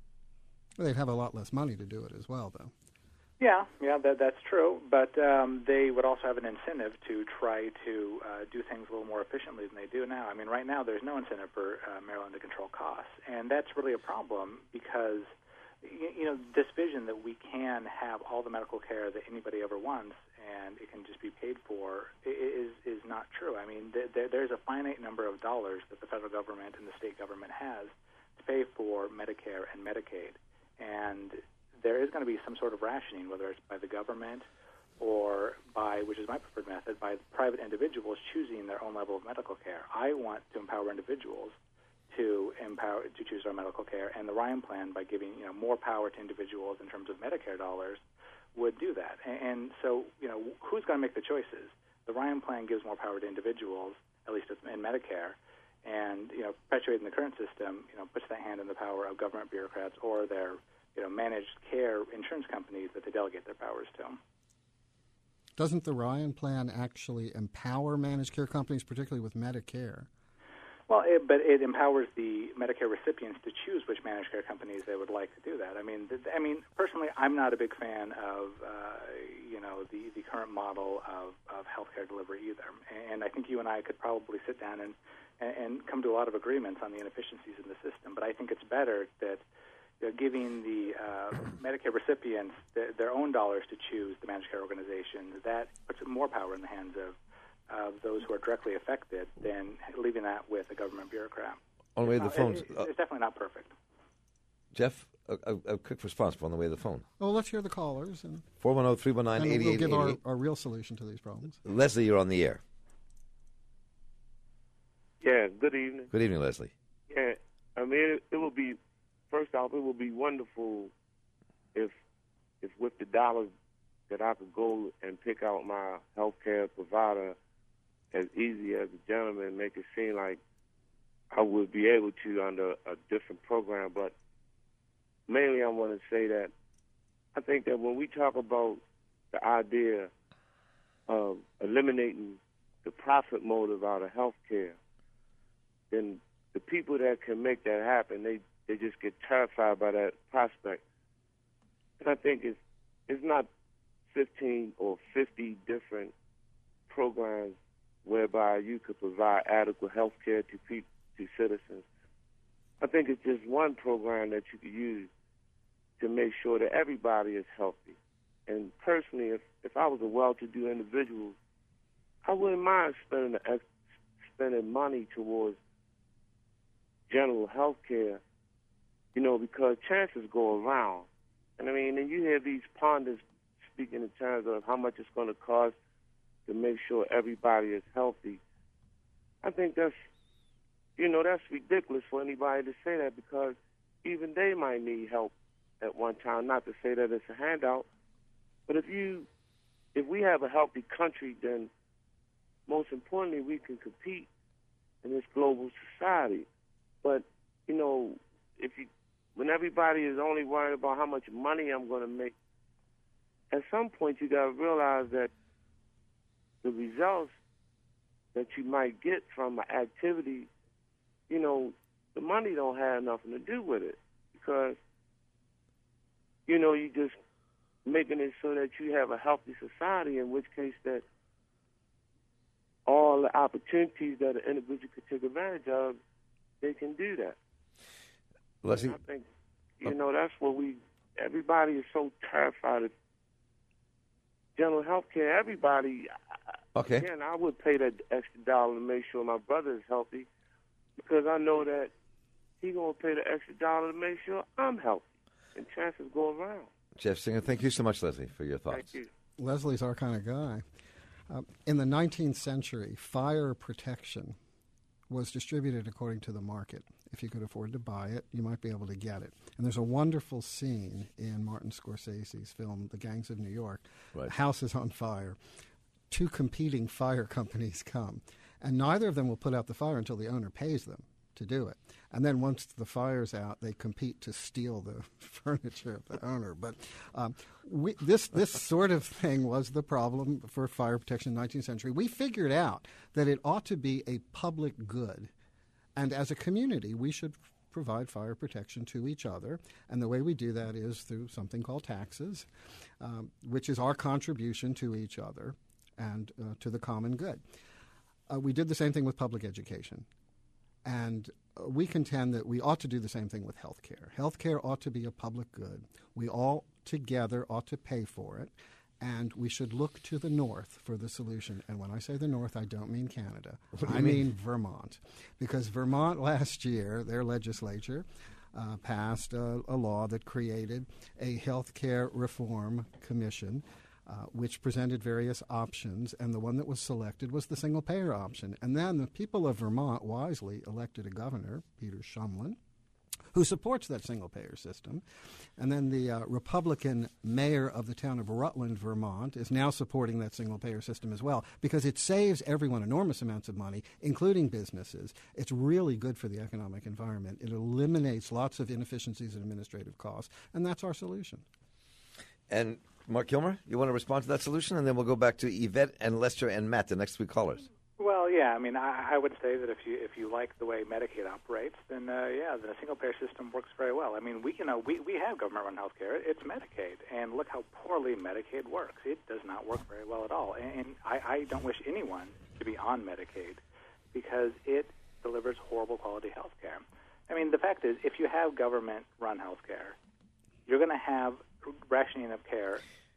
F: Well, they'd have a lot less money to do it as well, though.
E: Yeah, yeah, that, that's true. But um, they would also have an incentive to try to uh, do things a little more efficiently than they do now. I mean, right now there's no incentive for uh, Maryland to control costs, and that's really a problem because, you, you know, this vision that we can have all the medical care that anybody ever wants and it can just be paid for is is not true. I mean, th- th- there's a finite number of dollars that the federal government and the state government has to pay for Medicare and Medicaid, and there is going to be some sort of rationing, whether it's by the government or by, which is my preferred method, by private individuals choosing their own level of medical care. I want to empower individuals to empower to choose their medical care, and the Ryan plan, by giving you know more power to individuals in terms of Medicare dollars, would do that. And, and so, you know, who's going to make the choices? The Ryan plan gives more power to individuals, at least in Medicare, and you know, perpetuating the current system, you know, puts that hand in the power of government bureaucrats or their you know, managed care insurance companies that they delegate their powers to.
F: Doesn't the Ryan plan actually empower managed care companies, particularly with Medicare?
E: Well, it, but it empowers the Medicare recipients to choose which managed care companies they would like to do that. I mean, th- I mean, personally, I'm not a big fan of, uh, you know, the, the current model of, of healthcare delivery either. And I think you and I could probably sit down and, and come to a lot of agreements on the inefficiencies in the system. But I think it's better that they're giving the uh, Medicare recipients th- their own dollars to choose the managed care organization. That puts more power in the hands of, of those who are directly affected than leaving that with a government bureaucrat.
A: On the way to the
E: It's
A: phone.
E: not- it- it's definitely not perfect.
A: Jeff, a, a, a quick response on the way to the phone.
F: Well, let's hear the callers, and,
A: four one zero, three one nine,
F: and
A: eight eight eight eight.
F: we'll give our, our real solution to these problems.
A: Leslie, you're on the air.
I: Yeah, good evening.
A: Good evening, Leslie.
I: Yeah, I mean, it, it would be, first off, it would be wonderful if, if with the dollars that I could go and pick out my health care provider as easy as a gentleman, make it seem like I would be able to under a different program. But mainly I want to say that I think that when we talk about the idea of eliminating the profit motive out of health care, then the people that can make that happen, they, they just get terrified by that prospect. And I think it's, it's not fifteen or fifty different programs whereby you could provide adequate health care to people, to citizens. I think it's just one program that you could use to make sure that everybody is healthy. And personally, if, if I was a well-to-do individual, I wouldn't mind spending the ex- spending money towards general health care, you know, because chances go around. And I mean, and you hear these pundits speaking in terms of how much it's going to cost to make sure everybody is healthy. I think that's, you know, that's ridiculous for anybody to say that, because even they might need help at one time. Not to say that it's a handout, but if you, if we have a healthy country, then most importantly, we can compete in this global society. But, you know, if you, when everybody is only worried about how much money I'm going to make, at some point you got to realize that the results that you might get from an activity, you know, the money don't have nothing to do with it because, you know, you just making it so that you have a healthy society, in which case that all the opportunities that an individual could take advantage of, they can do that.
A: Leslie?
I: And I think, you know, that's what we, everybody is so terrified of general health care. Everybody,
A: okay.
I: Again, I would pay that extra dollar to make sure my brother is healthy because I know that he's going to pay the extra dollar to make sure I'm healthy. And chances go around.
A: Jeff Singer, thank you so much, Leslie, for your thoughts.
I: Thank you.
F: Leslie's our kind of guy. Uh, in the nineteenth century, fire protection was distributed according to the market. If you could afford to buy it, you might be able to get it. And there's a wonderful scene in Martin Scorsese's film, The Gangs of New York.
A: Right.
F: The house is on fire. Two competing fire companies come, and neither of them will put out the fire until the owner pays them to do it. And then once the fire's out, they compete to steal the furniture of the owner. But um, we, this this sort of thing was the problem for fire protection in the nineteenth century. We figured out that it ought to be a public good. And as a community, we should provide fire protection to each other. And the way we do that is through something called taxes, um, which is our contribution to each other and uh, to the common good. Uh, we did the same thing with public education. And uh, we contend that we ought to do the same thing with health care. Health care ought to be a public good. We all together ought to pay for it. And we should look to the north for the solution. And when I say the north, I don't mean Canada. I mean? mean Vermont. Because Vermont last year, their legislature uh, passed a, a law that created a health care reform commission, Uh, which presented various options, and the one that was selected was the single-payer option. And then the people of Vermont wisely elected a governor, Peter Shumlin, who supports that single-payer system. And then the uh, Republican mayor of the town of Rutland, Vermont, is now supporting that single-payer system as well because it saves everyone enormous amounts of money, including businesses. It's really good for the economic environment. It eliminates lots of inefficiencies and administrative costs, and that's our solution.
A: And Mark Kilmer, you want to respond to that solution? And then we'll go back to Yvette and Lester and Matt, the next three callers.
E: Well, yeah, I mean, I, I would say that if you if you like the way Medicaid operates, then uh, yeah, the single-payer system works very well. I mean, we you know we, we have government-run health care. It's Medicaid, and look how poorly Medicaid works. It does not work very well at all. And, and I, I don't wish anyone to be on Medicaid because it delivers horrible quality health care. I mean, the fact is, if you have government-run health care, you're going to have rationing of care.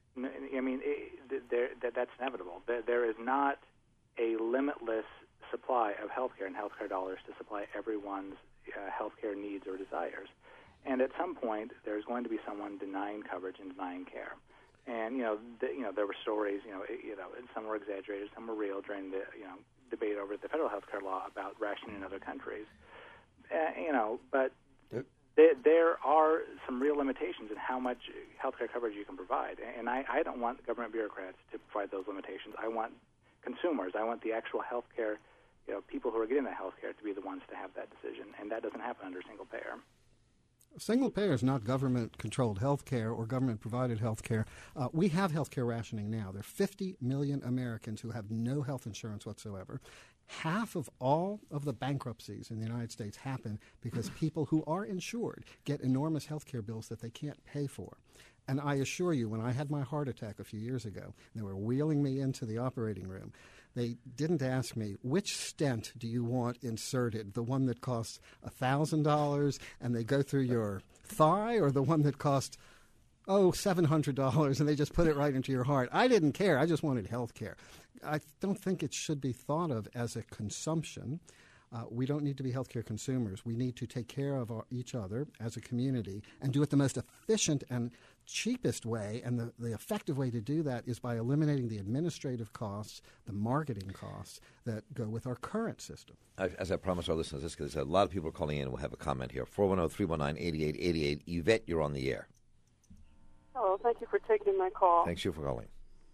E: I mean, it, there, that, that's inevitable. There, there is not a limitless supply of healthcare and healthcare dollars to supply everyone's uh, healthcare needs or desires. And at some point, there's going to be someone denying coverage and denying care. And you know, the, you know, there were stories. You know, it, you know, and some were exaggerated, some were real during the you know debate over the federal healthcare law about rationing in other countries. Uh, you know, but. Yep. There, there are some real limitations in how much healthcare coverage you can provide, and I, I don't want government bureaucrats to provide those limitations. I want consumers, I want the actual healthcare, you know, people who are getting that healthcare to be the ones to have that decision, and that doesn't happen under single payer.
F: Single payer is not government-controlled health care or government-provided health care. Uh, we have health care rationing now. There are fifty million Americans who have no health insurance whatsoever. Half of all of the bankruptcies in the United States happen because people who are insured get enormous health care bills that they can't pay for. And I assure you, when I had my heart attack a few years ago, they were wheeling me into the operating room. They didn't ask me, which stent do you want inserted, the one that costs one thousand dollars and they go through your thigh, or the one that costs, oh, seven hundred dollars and they just put it right into your heart? I didn't care. I just wanted health care. I don't think it should be thought of as a consumption. Uh, we don't need to be healthcare consumers. We need to take care of our, each other as a community and do it the most efficient and cheapest way. And the, the effective way to do that is by eliminating the administrative costs, the marketing costs that go with our current system.
A: As I promised our listeners, this because a lot of people are calling in and we'll have a comment here. four one zero, three one nine, eight eight eight eight. Yvette, you're on the air.
J: Hello. Thank you for taking my call.
A: Thanks you for calling.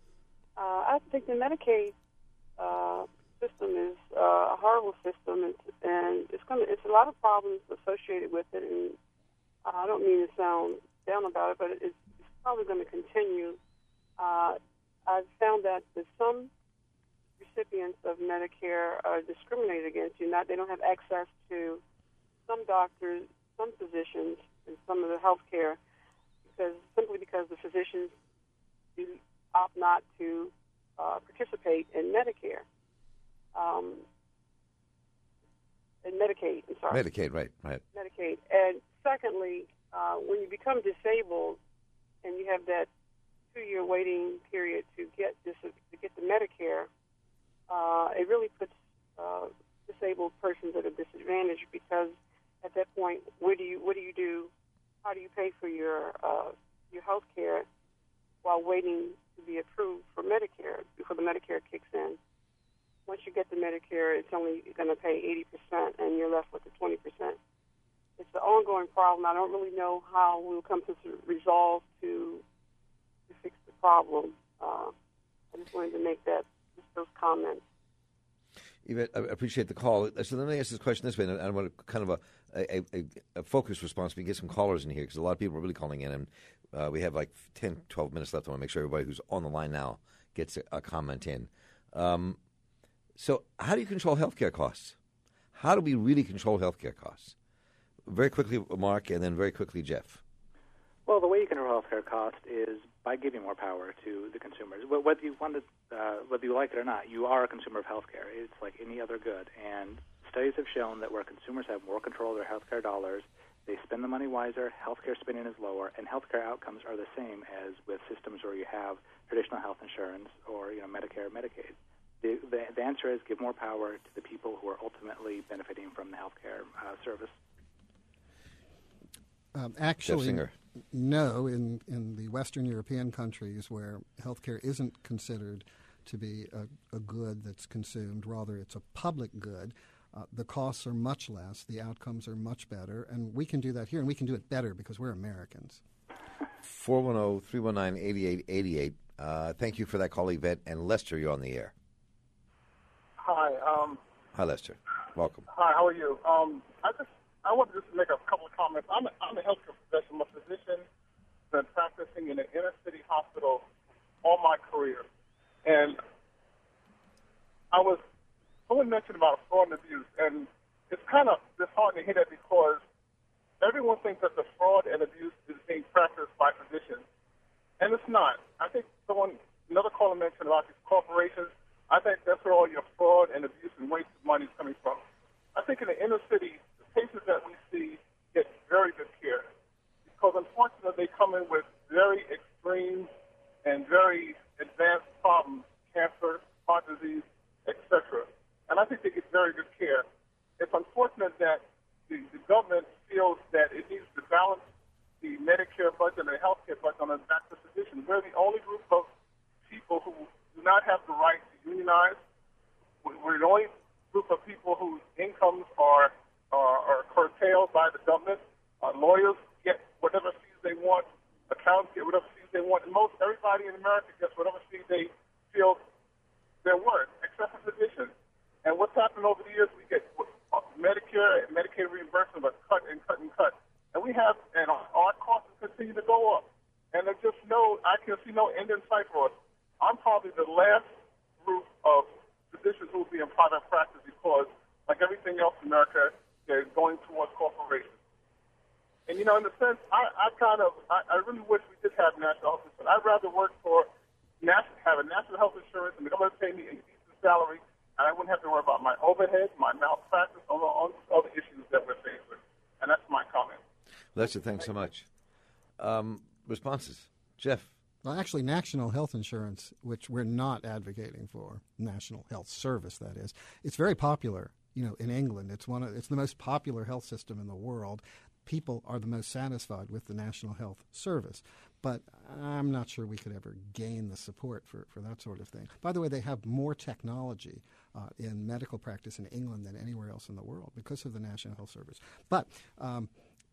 J: Uh, I think the Medicaid uh, system is uh, a horrible system, and, and it's going to, it's a lot of problems associated with it. And I don't mean to sound down about it, but it's, it's probably going to continue. Uh, I've found that with some recipients of Medicare are discriminated against. You not they don't have access to some doctors, some physicians, and some of the health care because simply because the physicians do opt not to uh, participate in Medicare. Um, in Medicaid, I'm sorry.
A: Medicaid, right, right.
J: Medicaid. And secondly, uh, when you become disabled and you have that two-year waiting period to get this, to get the Medicare, uh, it really puts uh, disabled persons at a disadvantage because at that point, where do you what do you do? How do you pay for your uh, your health care while waiting to be approved for Medicare before the Medicare kicks in? Once you get the Medicare, it's only going to pay eighty percent, and you're left with the twenty percent. It's an ongoing problem. I don't really know how we'll come to resolve to, to fix the problem. Uh, I just wanted to make that just those comments.
A: Yvette, I appreciate the call. So let me ask this question this way, and I want a, kind of a, a, a, a focused response. We get some callers in here because a lot of people are really calling in, and uh, we have like ten, twelve minutes left. I want to make sure everybody who's on the line now gets a, a comment in. Um, so how do you control healthcare costs? How do we really control healthcare costs? Very quickly, Mark, and then very quickly, Jeff.
E: Well, the way you control healthcare cost is by giving more power to the consumers. Whether you want to, uh, whether you like it or not, you are a consumer of healthcare. It's like any other good, and studies have shown that where consumers have more control of their healthcare dollars, they spend the money wiser, healthcare spending is lower, and healthcare outcomes are the same as with systems where you have traditional health insurance or you know Medicare, Medicaid. The, the, the answer is give more power to the people who are ultimately benefiting from the healthcare uh, service.
F: Um, actually, no. In in the Western European countries where healthcare isn't considered to be a, a good that's consumed, rather it's a public good, uh, the costs are much less, the outcomes are much better, and we can do that here, and we can do it better because we're Americans.
A: four one zero, three one nine, eight eight eight eight. Uh, thank you for that call, Yvette. And Lester, you're on the air.
G: Hi. Um,
A: Hi, Lester. Welcome.
G: Hi, how are you? Um, I just I wanted just to make a couple of comments. I'm a, I'm a healthcare professional. I'm a physician, been practicing in an inner-city hospital all my career. And I was, someone mentioned about fraud and abuse, and it's kind of disheartening to hear that because everyone thinks that the fraud and abuse is being practiced by physicians, and it's not. I think someone, another caller mentioned about these corporations. I think that's where all your fraud and abuse and waste of money is coming from. I think in the inner city, patients that we see get very good care because unfortunately they come in with very extreme and very advanced problems, cancer, heart disease, et cetera. And I think they get very good care. It's unfortunate that the, the government feels that it needs to balance the Medicare budget and the health care budget on a back to physicians. We're the only group of people who do not have the right to unionize. We're the only group of people whose incomes are Are, are curtailed by the government. Uh, lawyers get whatever fees they want. Accountants get whatever fees they want. And most everybody in America gets whatever fees they feel they're worth, except for physicians. And what's happened over the years, we get Medicare and Medicaid reimbursement, but cut and cut and cut. And we have, and our costs continue to go up. And there's just no, I can see no end in sight for us. I'm probably the last group of physicians who will be in private practice because, like everything else in America, they're going towards corporations. And, you know, in a sense, I, I kind of, I, I really wish we did have national health insurance. I'd rather work for, national, have a national health insurance and the government pay me a decent salary, and I wouldn't have to worry about my overhead, my malpractice, all the all other issues that we're faced with. And that's my comment.
A: Lester, thanks so much. Um, responses? Jeff?
F: Well, actually, national health insurance, which we're not advocating for, national health service, that is, it's very popular. You know, in England, it's one of it's the most popular health system in the world. People are the most satisfied with the National Health Service. But I'm not sure we could ever gain the support for, for that sort of thing. By the way, they have more technology uh, in medical practice in England than anywhere else in the world because of the National Health Service. But um,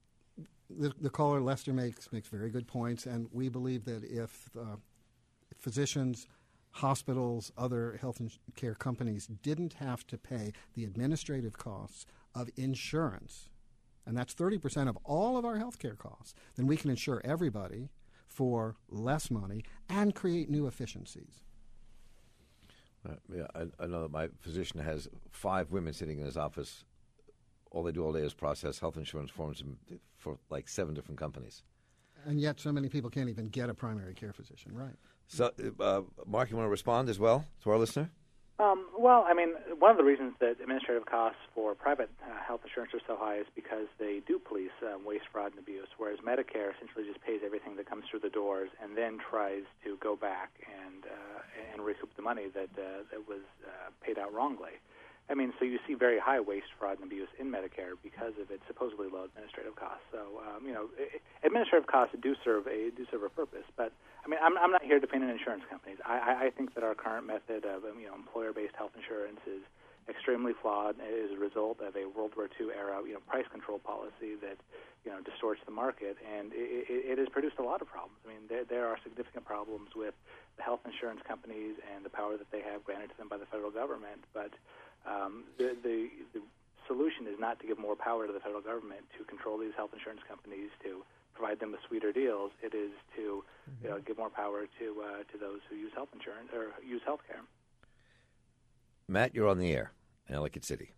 F: the, the caller, Lester, makes makes very good points, and we believe that if uh, physicians, hospitals, other health care companies didn't have to pay the administrative costs of insurance, and that's thirty percent of all of our health care costs, then we can insure everybody for less money and create new efficiencies.
A: Uh, yeah, I, I know that my physician has five women sitting in his office. All they do all day is process health insurance forms for like seven different companies.
F: And yet so many people can't even get a primary care physician, right?
A: So, uh, Mark, you want to respond as well to our listener?
E: Um, well, I mean, one of the reasons that administrative costs for private uh, health insurance are so high is because they do police um, waste, fraud, and abuse, whereas Medicare essentially just pays everything that comes through the doors and then tries to go back and uh, and recoup the money that uh, that was uh, paid out wrongly. I mean, so you see very high waste, fraud, and abuse in Medicare because of its supposedly low administrative costs. So, um, you know, administrative costs do serve a do serve a purpose. But I mean, I'm, I'm not here defending insurance companies. I, I think that our current method of you know employer-based health insurance is extremely flawed. It is a result of a World War Two era you know price control policy that you know distorts the market, and it, it, it has produced a lot of problems. I mean, there, there are significant problems with the health insurance companies and the power that they have granted to them by the federal government, but Um, the, the the solution is not to give more power to the federal government to control these health insurance companies, to provide them with sweeter deals. It is to mm-hmm. you know, give more power to uh, to those who use health insurance or use health care.
A: Matt, you're on the air in Ellicott City.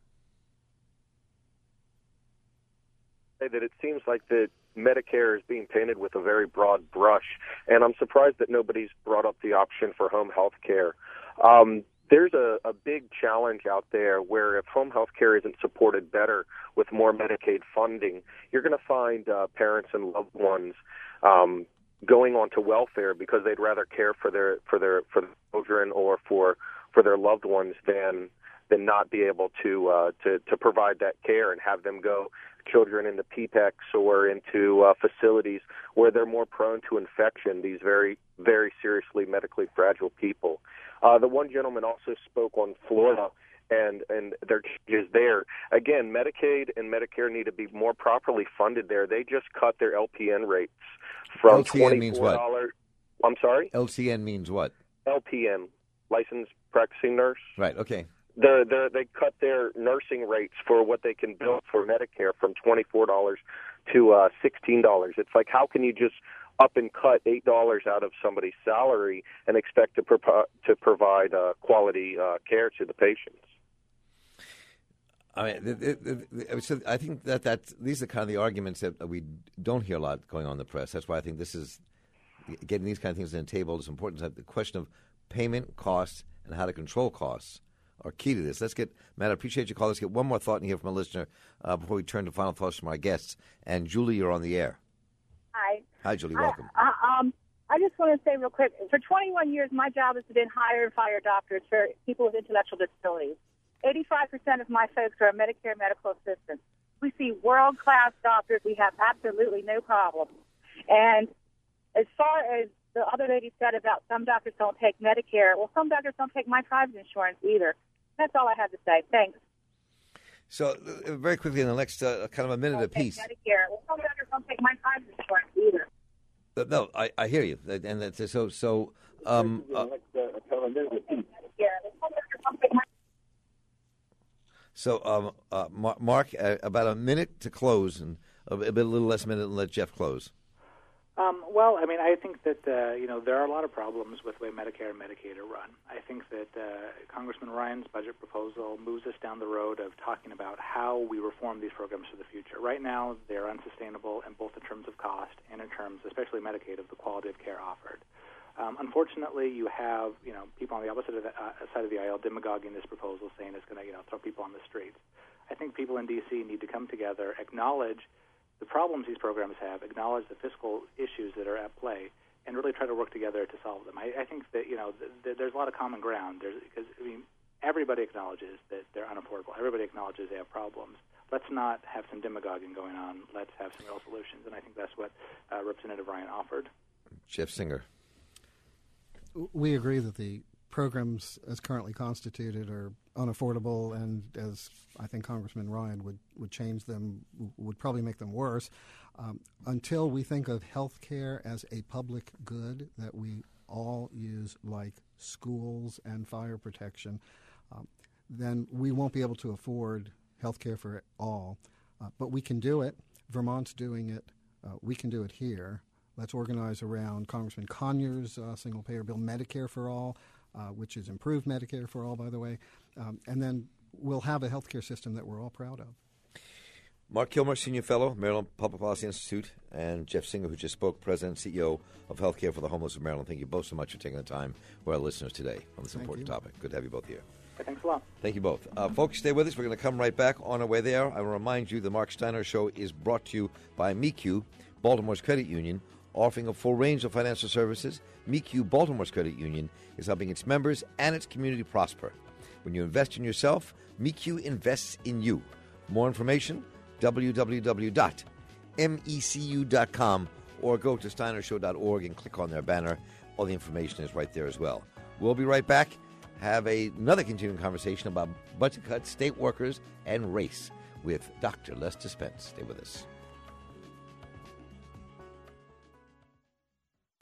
K: That it seems like that Medicare is being painted with a very broad brush, and I'm surprised that nobody's brought up the option for home health care. Um, There's a, a big challenge out there where if home health care isn't supported better with more Medicaid funding, you're going to find uh, parents and loved ones um, going on to welfare because they'd rather care for their for their for their children or for for their loved ones than than not be able to uh, to to provide that care and have them go children into P P E Cs or into uh, facilities where they're more prone to infection. These very very seriously medically fragile people. Uh, the one gentleman also spoke on Florida and, and their changes there. Again, Medicaid and Medicare need to be more properly funded there. They just cut their L P N rates from
A: L T N means what?
K: I'm sorry?
A: L T N means what?
K: L P N, licensed practicing nurse.
A: Right, okay.
K: They're, they're, they cut their nursing rates for what they can bill for Medicare from twenty-four dollars to uh, sixteen dollars. It's like, how can you just up and cut eight dollars out of somebody's salary and expect to, pro- to provide uh, quality uh, care to the patients?
A: I mean, it, it, it, so I think that that these are kind of the arguments that we don't hear a lot going on in the press. That's why I think this is getting these kind of things on the table is important. The question of payment, costs, and how to control costs are key to this. Let's get Matt. I appreciate your call. Let's get one more thought and hear from a listener uh, before we turn to final thoughts from our guests. And Julie, you're on the air.
L: Hi.
A: Hi, Julie. Welcome.
L: I, I, um, I just want to say real quick, for twenty-one years, my job has been hire and fire doctors for people with intellectual disabilities. eighty-five percent of my folks are Medicare medical assistants. We see world-class doctors. We have absolutely no problem. And as far as the other lady said about some doctors don't take Medicare, well, some doctors don't take my private insurance either. That's all I have to say. Thanks.
A: So, uh, very quickly, in the next uh, kind of a minute apiece.
L: Medicare. Well, some doctors don't take my private insurance either.
A: Uh, no, I, I hear you, and that's so. So, um, uh, so, um, uh, Mark, uh, about a minute to close, and a, a bit, a little less minute, and let Jeff close.
E: Um, well, I mean, I think that, uh, you know, there are a lot of problems with the way Medicare and Medicaid are run. I think that uh, Congressman Ryan's budget proposal moves us down the road of talking about how we reform these programs for the future. Right now, they're unsustainable, in both in terms of cost and in terms, especially Medicaid, of the quality of care offered. Um, unfortunately, you have, you know, people on the opposite of the, uh, side of the aisle demagoguing this proposal, saying it's going to, you know, throw people on the streets. I think people in D C need to come together, acknowledge the problems these programs have, acknowledge the fiscal issues that are at play, and really try to work together to solve them. I, I think that, you know, th- th- there's a lot of common ground. There's, because, I mean, everybody acknowledges that they're unaffordable. Everybody acknowledges they have problems. Let's not have some demagoguing going on. Let's have some real solutions, and I think that's what uh, Representative Ryan offered.
A: Jeff Singer.
F: We agree that the programs as currently constituted are unaffordable, and as I think Congressman Ryan would, would change them, would probably make them worse. Um, until we think of health care as a public good that we all use, like schools and fire protection, um, then we won't be able to afford health care for all. Uh, but we can do it. Vermont's doing it. Uh, we can do it here. Let's organize around Congressman Conyers' uh, single-payer bill, Medicare for all. uh, which is improved Medicare for all, by the way. Um, and then we'll have a health care system that we're all proud of.
A: Mark Kilmer, Senior Fellow, Maryland Public Policy Institute, and Jeff Singer, who just spoke, President and C E O of Healthcare for the Homeless of Maryland. Thank you both so much for taking the time for our listeners today on this
F: Thank
A: important
F: you.
A: topic. Good to have you both here.
E: Thanks a lot.
A: Thank you both. Uh, folks, stay with us. We're going to come right back on our way there. I will remind you the Mark Steiner Show is brought to you by M E C U, Baltimore's credit union, offering a full range of financial services. M E C U, Baltimore's credit union, is helping its members and its community prosper. When you invest in yourself, M E C U invests in you. For more information, w w w dot m e c u dot com or go to steiner show dot org and click on their banner. All the information is right there as well. We'll be right back. Have a, another continuing conversation about budget cuts, state workers, and race with Doctor Lester Spence. Stay with us.